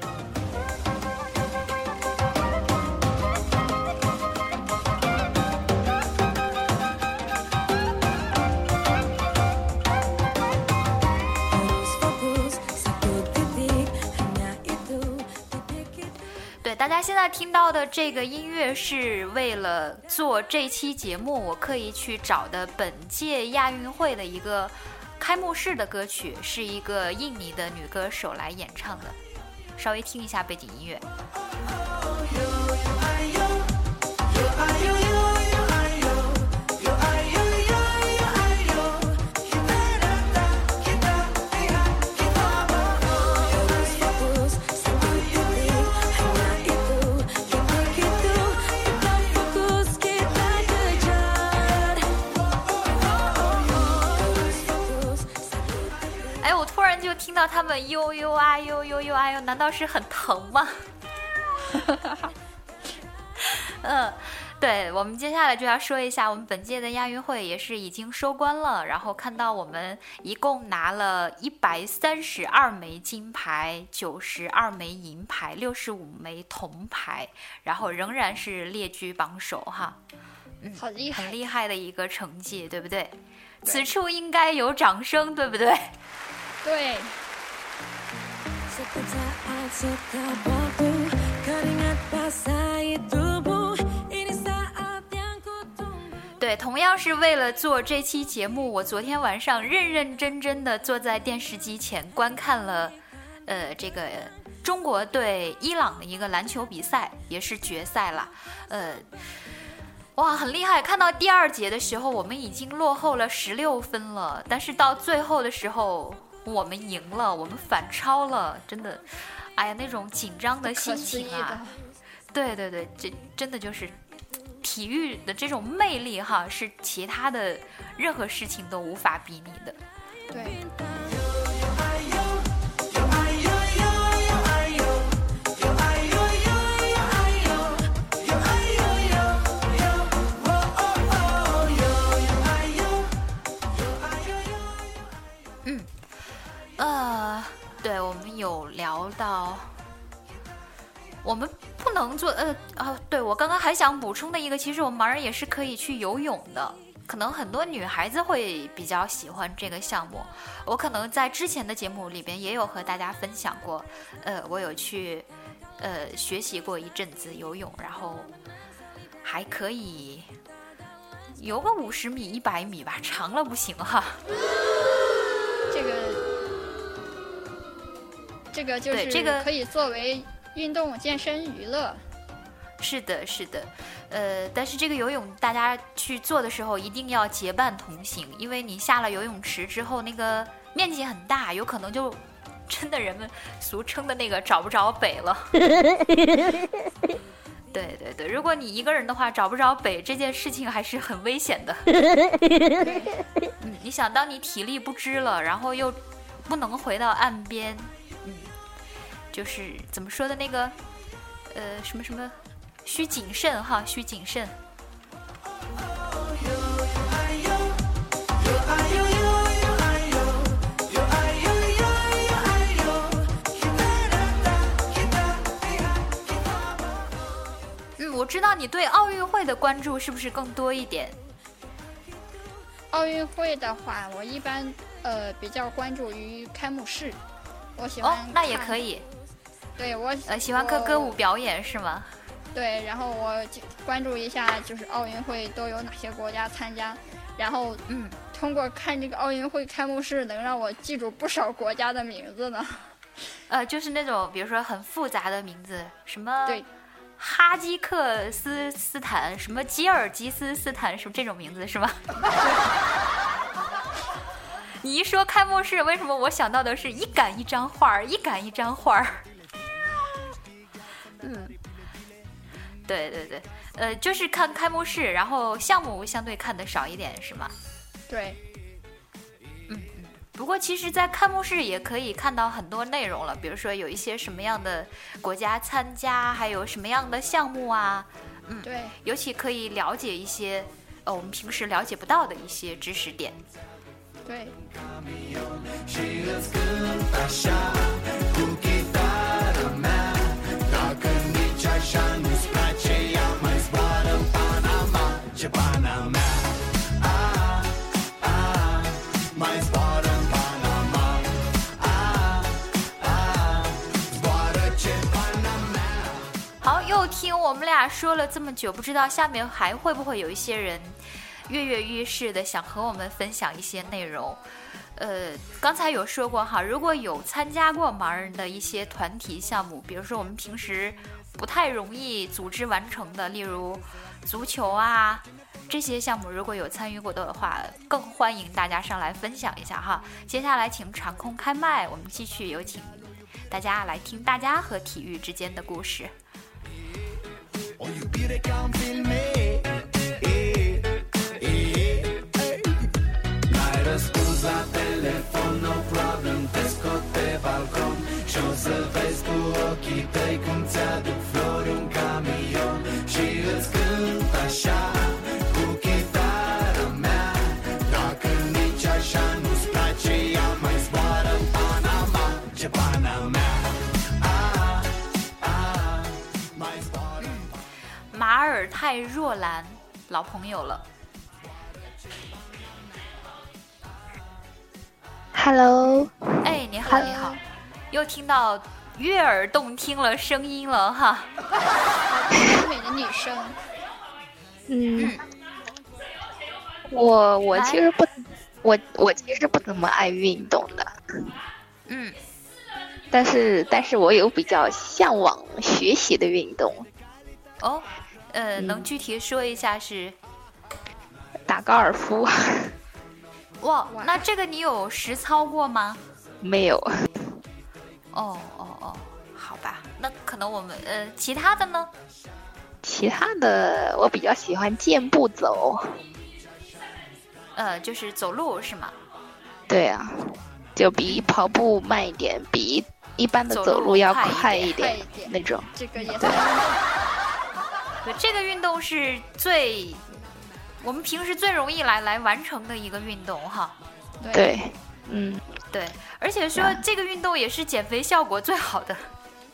大家现在听到的这个音乐是为了做这期节目我刻意去找的本届亚运会的一个开幕式的歌曲，是一个印尼的女歌手来演唱的，稍微听一下背景音乐。听到他们呦呦啊呦呦呦啊呦，难道是很疼吗？嗯，对，我们接下来就要说一下，我们本届的亚运会也是已经收官了，然后看到我们一共拿了一百三十二枚金牌，九十二枚银牌，六十五枚铜牌，然后仍然是列居榜首哈。嗯， 好厉害， 很厉害的一个成绩，对不对？此处应该有掌声，对不对？ 对。Seketika setelah waktu keringat basah itu 对，同样是为了做这期节目，我昨天晚上认认真真的坐在电视机前观看了，呃，这个中国对伊朗的一个篮球比赛，也是决赛了，呃，哇，很厉害！看到第二节的时候，我们已经落后了十六分了，但是到最后的时候，我们赢了，我们反超了，真的，哎呀，那种紧张的心情啊，对对对，这真的就是。体育的这种魅力哈，是其他的任何事情都无法比拟的。 对。 嗯，呃，对，我们有聊到。我们不能做呃啊，对，我刚刚还想补充的一个，其实我们盲人也是可以去游泳的，可能很多女孩子会比较喜欢这个项目。我可能在之前的节目里边也有和大家分享过，呃，我有去呃学习过一阵子游泳，然后还可以游个五十米、一百米吧，长了不行哈。 这个这个就是这个可以作为。运动健身娱乐， 是的，是的，呃，但是这个游泳大家去做的时候一定要结伴同行，因为你下了游泳池之后，那个面积很大，有可能就真的人们俗称的那个找不着北了。对对对，如果你一个人的话找不着北，这件事情还是很危险的。嗯，你想，当你体力不支了，然后又不能回到岸边。就是怎么说的那个，呃，什么什么，需谨慎哈，需谨慎。嗯，我知道你对奥运会的关注是不是更多一点？ 奥运会的话，我一般呃比较关注于开幕式，我喜欢。哦， 那也可以。 对我呃喜欢看歌舞表演是吗？ 对，然后我关注一下，就是奥运会都有哪些国家参加，然后嗯，通过看这个奥运会开幕式，能让我记住不少国家的名字呢。 呃，就是那种比如说很复杂的名字，什么对， 哈基克斯斯坦，什么吉尔吉斯斯坦，什么这种名字是吗？你一说开幕式，为什么我想到的是一杆一张画儿，一杆一张画儿？嗯，对对对，呃，就是看开幕式，然后项目相对看的少一点，是吗？ 对。 嗯嗯。不过其实，在开幕式也可以看到很多内容了，比如说有一些什么样的国家参加，还有什么样的项目啊，嗯， 对， 尤其可以了解一些呃我们平时了解不到的一些知识点。 对。 好，又听我们俩说了这么久，不知道下面还会不会有一些人跃跃欲试的想和我们分享一些内容。呃，刚才有说过哈，如果有参加过盲人的一些团体项目，比如说我们平时不太容易组织完成的，例如足球啊这些项目，如果有参与过的话，更欢迎大家上来分享一下哈。接下来请长空开麦，我们继续有请大家来听大家和体育之间的故事。 Scusa telefono problem Pesco te balcon Și-o să vezi cu ochii tăi Când ți-aduc flori un camion Și îți cânt așa Cu chitara mea Dacă nici așa nu-ți place Ea mai zboară în Panama Ce pana mea ah, ah, mai zboară în Panama 马尔泰若兰老朋友了。 Hello， 哎，你好，你好，又听到悦耳动听了声音了哈， 好美的女生， 嗯， 我我其实不，我我其实不怎么爱运动的。 嗯。 但是但是我有比较向往学习的运动。 哦，呃，嗯、能具体说一下是？ 打高尔夫。 哇，那这个你有实操过吗？ 没有。 哦哦哦，好吧，那可能我们呃其他的呢？ 其他的我比较喜欢健步走。 呃，就是走路是吗？ 对啊，就比跑步慢一点，比一般的走路要快一点那种。 这个也是。 对，这个运动是最我们平时最容易来来完成的一个运动哈。 对，嗯， 对，而且说这个运动也是减肥效果最好的。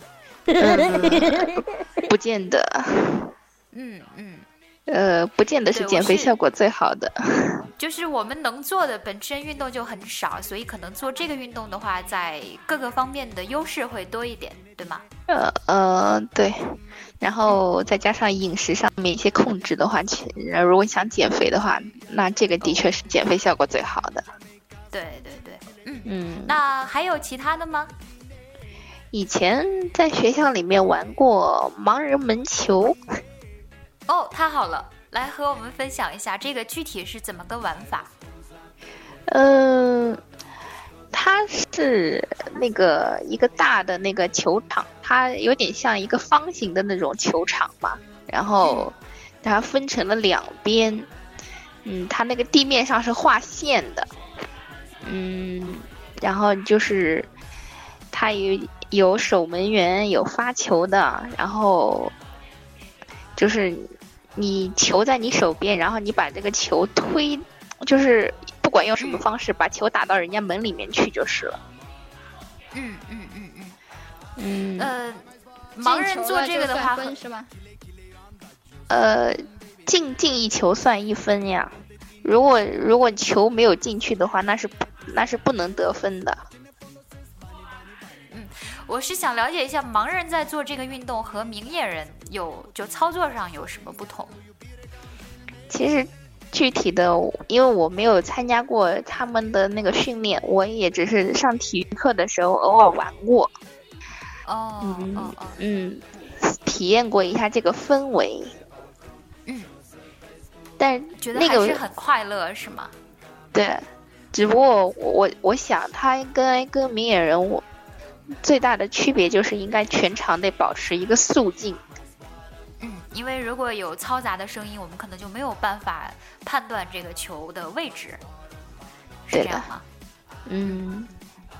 嗯、不见得。 嗯嗯。 呃，不见得是减肥效果最好的。 就是我们能做的本身运动就很少，所以可能做这个运动的话，在各个方面的优势会多一点，对吗？ 呃呃，对。然后再加上饮食上面一些控制的话，如果想减肥的话，那这个的确是减肥效果最好的。 对对对，嗯嗯。 那还有其他的吗？ 以前在学校里面玩过盲人门球。 哦，太好了，来和我们分享一下这个具体是怎么个玩法。 嗯、呃，它是那个一个大的那个球场，它有点像一个方形的那种球场嘛，然后它分成了两边，嗯，它那个地面上是画线的，嗯，然后就是它有有守门员，有发球的，然后就是你球在你手边，然后你把这个球推，就是不管用什么方式，把球打到人家门里面去就是了。 嗯嗯嗯嗯嗯。 呃，盲人做这个的话， 是吗？ 呃，进进一球算一分呀。如果如果球没有进去的话，那是那是不能得分的。 嗯，我是想了解一下，盲人在做这个运动和明眼人有就操作上有什么不同？ 其实具体的，因为我没有参加过他们的那个训练，我也只是上体育课的时候偶尔玩过。 哦， 嗯哦哦嗯，体验过一下这个氛围。 嗯， 但觉得那个还是很快乐，是吗？ 对，只不过我我想他跟跟明眼人我最大的区别就是应该全场得保持一个肃静。 嗯，因为如果有嘈杂的声音，我们可能就没有办法判断这个球的位置，是这样吗？ 嗯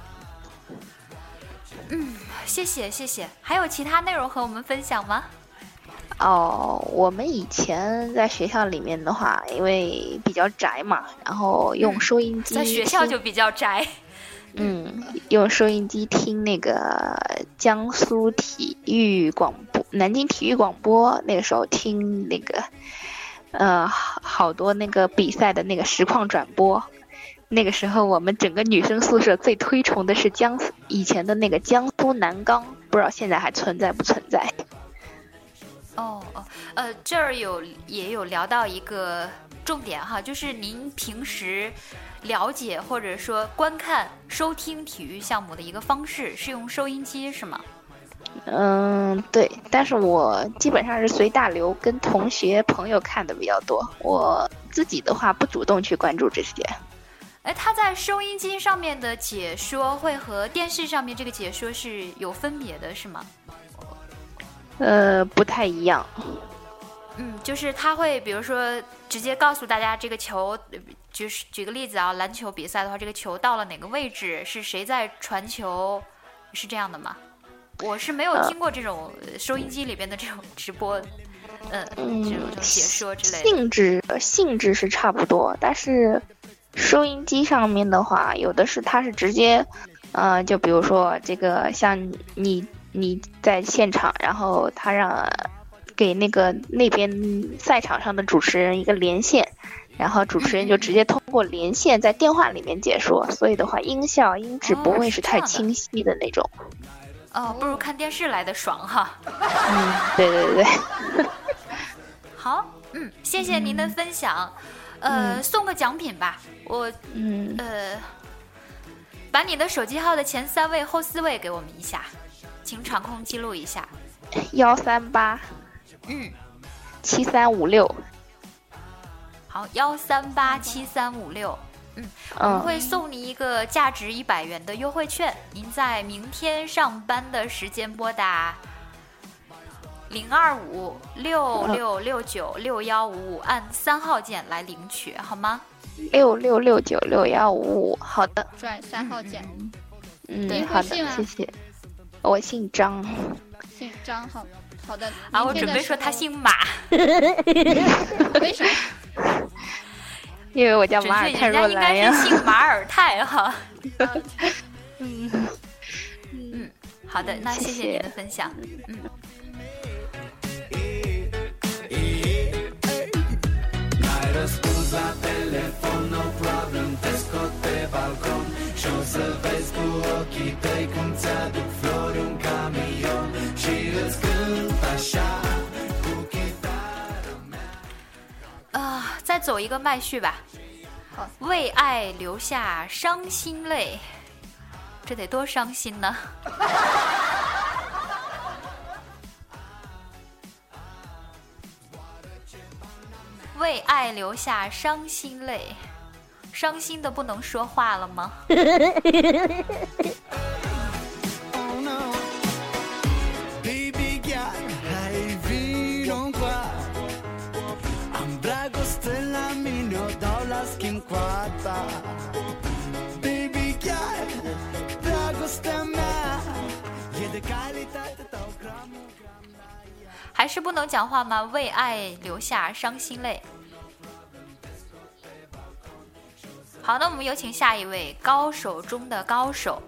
嗯，谢谢谢谢。还有其他内容和我们分享吗？ 哦，我们以前在学校里面的话，因为比较宅嘛，然后用收音机、 嗯、在学校就比较宅。 嗯，用收音机听那个江苏体育广播、南京体育广播，那个时候听那个呃好多那个比赛的那个实况转播。那个时候我们整个女生宿舍最推崇的是江苏以前的那个江苏南钢，不知道现在还存在不存在。 哦哦，呃，这儿有也有聊到一个重点哈，就是您平时了解或者说观看、收听体育项目的一个方式是用收音机是吗？ 嗯，对，但是我基本上是随大流，跟同学朋友看的比较多，我自己的话不主动去关注这些。 哎，他在收音机上面的解说会和电视上面这个解说是有分别的，是吗？ 呃，不太一样。 嗯，就是他会比如说直接告诉大家这个球，就是举个例子啊，篮球比赛的话，这个球到了哪个位置，是谁在传球，是这样的吗？我是没有听过这种收音机里边的这种直播，呃、嗯，这种解说之类的。 性质性质是差不多，但是收音机上面的话，有的是它是直接，呃，就比如说这个像你你在现场，然后他让给那个那边赛场上的主持人一个连线，然后主持人就直接通过连线在电话里面解说，所以的话音效音质不会是太清晰的那种。 哦，不如看电视来的爽哈。 嗯，对对对。 好，嗯，谢谢您的分享。 呃， 嗯送个奖品吧，我嗯呃，把你的手机号的前三位、后四位给我们一下，请场控记录一下。 幺三八， 嗯， 七三五六。 好，幺三八七三五六。嗯，我们会送你一个价值一百元的优惠券，您在明天上班的时间拨打零二五六六六九六幺五五，按三号键来领取，好吗？ 六六六九六幺五五，好的。 转三号键。 嗯，好的，谢谢。我姓张。 姓张，好好的。 啊，我准备说他姓马。 为什么？ 因为我叫马尔泰若兰呀。 人家应该是姓马尔泰哈。嗯嗯，好的，那谢谢你的分享。嗯。啊，再走一个麦序吧。好，为爱流下伤心泪，这得多伤心呢？为爱流下伤心泪，伤心的不能说话了吗？还是不能讲话吗？为爱流下伤心泪。好，那我们有请下一位高手中的高手。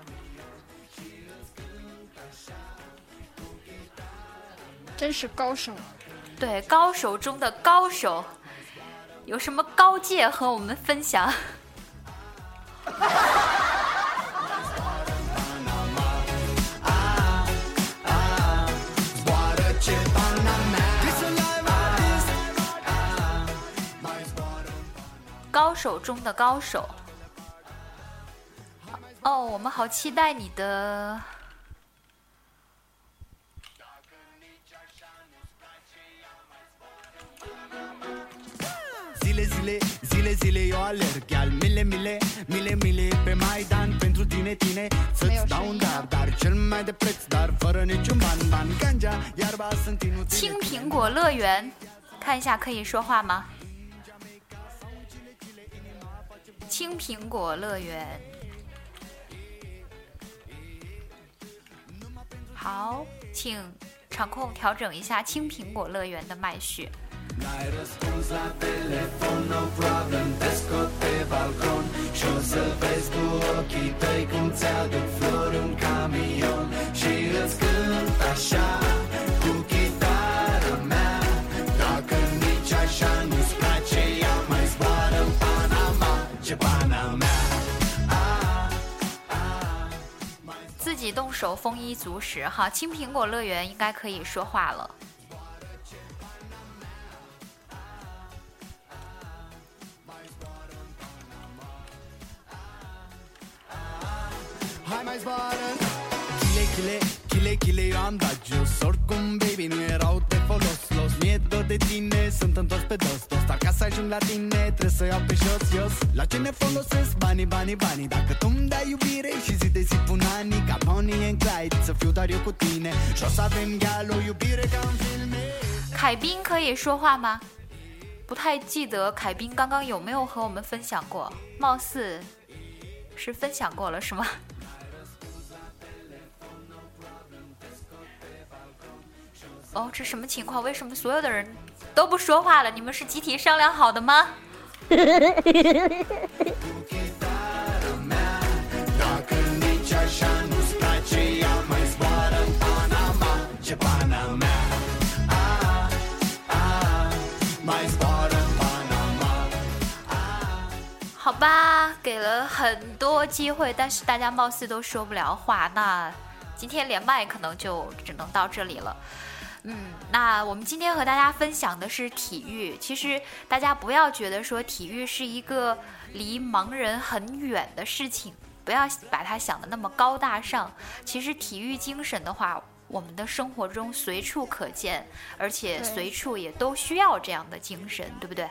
真是高手。 对，高手中的高手，有什么高见和我们分享？高手中的高手。哦，我们好期待你的。 Zile, zile, zile, zile eu alerg Al mile, mile, mile, mile Pe Maidan pentru tine, tine Să-ți dau un dar, dar cel mai de preț Dar fără niciun ban, ban Ganja, iarba sunt inutile 青苹果乐园，看一下可以说话吗？青苹果乐园，好，请场控调整一下青苹果乐园的麦序。 N-ai răspuns la telefon, no problem Desco pe balcon Și o să vezi cu ochii tăi Cum ți-aduc flori un camion Și îți cânt așa Cu chitară mea Dacă nici așa nu-ți place Ia mai zboară în Panama Ce pana mea 自己动手丰衣足食哈，青苹果乐园应该可以说话了。 Hai mai zboară Chile, chile, chile, chile Eu am dat jos Oricum, baby, nu erau de folos Los mie dor de tine Sunt întors pe dos Dos, dar ca să ajung la tine Trebuie să iau pe jos, jos La ce ne folosesc banii, banii, banii Dacă tu-mi dai iubire Și zi de zi pun anii Ca Bonnie and Clyde Să fiu doar eu cu tine Și o să avem gal o iubire ca în filme 凯宾可以说话吗？不太记得凯宾刚刚有没有和我们分享过，貌似是分享过了，是吗？哦，这什么情况？为什么所有的人都不说话了？你们是集体商量好的吗？好吧，给了很多机会，但是大家貌似都说不了话，那今天连麦可能就只能到这里了。 嗯，那我们今天和大家分享的是体育。其实大家不要觉得说体育是一个离盲人很远的事情，不要把它想得那么高大上。其实体育精神的话，我们的生活中随处可见，而且随处也都需要这样的精神，对不对？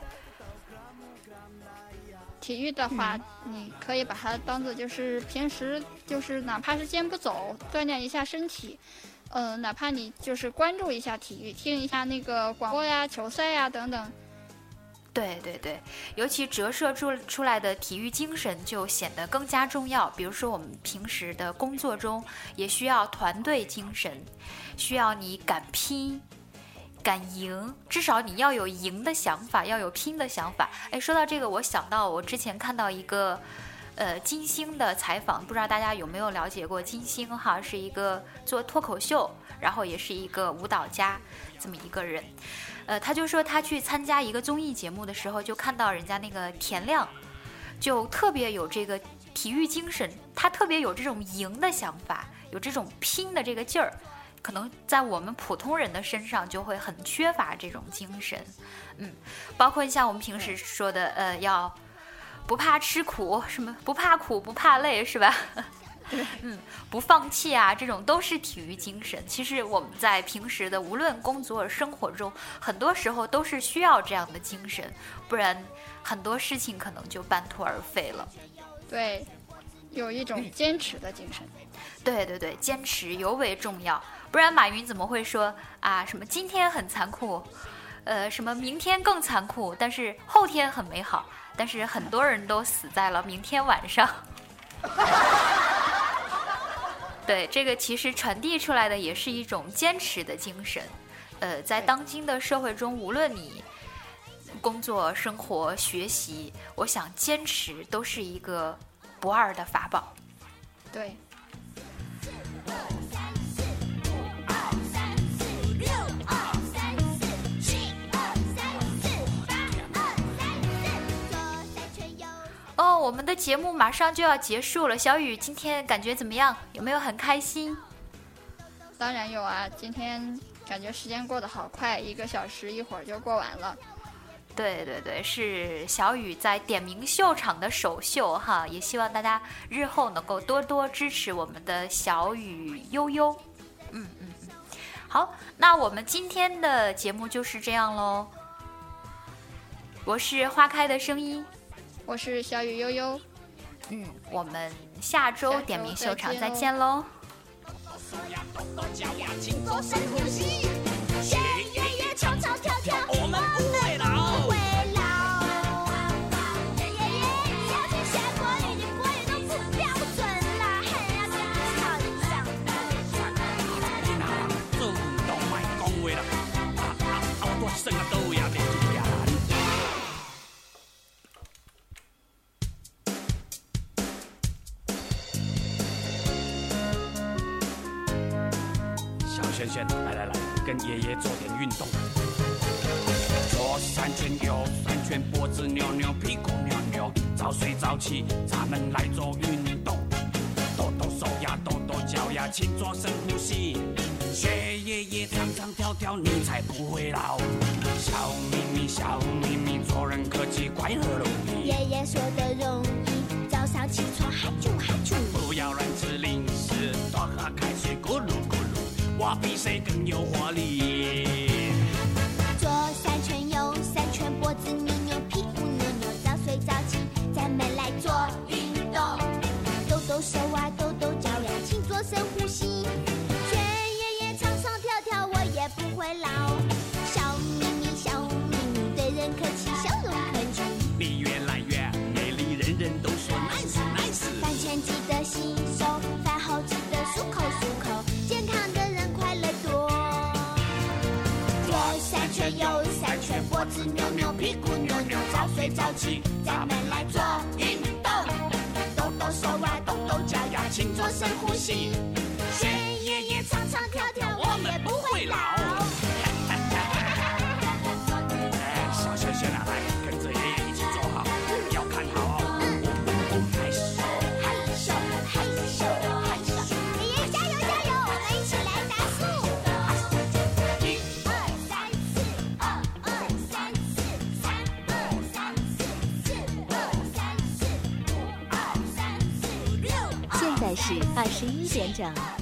体育的话，嗯、你可以把它当做就是平时就是哪怕是健步走，锻炼一下身体。呃，哪怕你就是关注一下体育，听一下那个广播呀、球赛呀等等。 对对对，尤其折射出出来的体育精神就显得更加重要。比如说我们平时的工作中也需要团队精神，需要你敢拼敢赢，至少你要有赢的想法，要有拼的想法。哎，说到这个，我想到我之前看到一个呃金星的采访，不知道大家有没有了解过金星哈，是一个做脱口秀，然后也是一个舞蹈家这么一个人。呃，他就说他去参加一个综艺节目的时候，就看到人家那个田亮就特别有这个体育精神，他特别有这种赢的想法，有这种拼的这个劲儿，可能在我们普通人的身上就会很缺乏这种精神。嗯，包括像我们平时说的呃要不怕吃苦，什么不怕苦不怕累，是吧？嗯，不放弃啊，这种都是体育精神。其实我们在平时的无论工作生活中，很多时候都是需要这样的精神，不然很多事情可能就半途而废了。 对，有一种坚持的精神。 对对对，坚持尤为重要，不然马云怎么会说啊什么今天很残酷，呃什么明天更残酷，但是后天很美好，但是很多人都死在了明天晚上。对，这个其实传递出来的也是一种坚持的精神。呃，在当今的社会中，无论你工作、生活、学习，我想坚持都是一个不二的法宝。 对。 哦，我们的节目马上就要结束了，小雨今天感觉怎么样？有没有很开心？ 当然有啊，今天感觉时间过得好快，一个小时一会儿就过完了。 对对对，是小雨在点名秀场的首秀哈，也希望大家日后能够多多支持我们的小雨悠悠。嗯嗯嗯，好，那我们今天的节目就是这样喽。我是花开的声音。 我是小雨悠悠， 嗯，我们下周点名秀场再见喽。 学爷爷唱唱跳跳，我们不会老，不会老。学爷爷小心学国语，你国语都不标准啦，嘿呀，真是好影响。 你哪人做运动卖讲话啦？啊啊啊！我多生啊都呀，别就呀。轩轩，来来来，跟爷爷做点运动。左三圈，右三圈，脖子扭扭，屁股扭扭，早睡早起，咱们来做运动。抖抖手呀，抖抖脚呀，勤做深呼吸。学爷爷唱唱跳跳，你才不会老。小咪咪，小咪咪，做人客气，快乐容易。 爷爷说的容易，早上起床嗨啾嗨啾。 不要乱吃零食，多喝开水，咕噜咕噜。我比谁更有活力。 左三圈，右三圈，脖子扭扭，屁股扭扭，早睡早起，咱们来做运动。抖抖手啊，抖抖脚呀，勤做深呼吸。学爷爷唱唱跳跳，我也不会老。笑眯眯，笑眯眯，对人客气，笑容可掬。 你越来越美丽，人人都说 nice nice。 饭前记得洗手，饭后记得漱口漱口，健康的人快乐多。左三圈，右三圈，脖子扭扭，屁股扭扭，早睡早起，咱们来做运动。抖抖手啊，抖抖脚呀，勤做深呼吸。学爷爷唱唱跳跳，我也不会老。 哎，小轩轩啊，来跟着爷爷一起做好，要看好哦。害羞害羞害羞害羞，爷爷加油加油，我们一起来打数。 一在是二十一点整。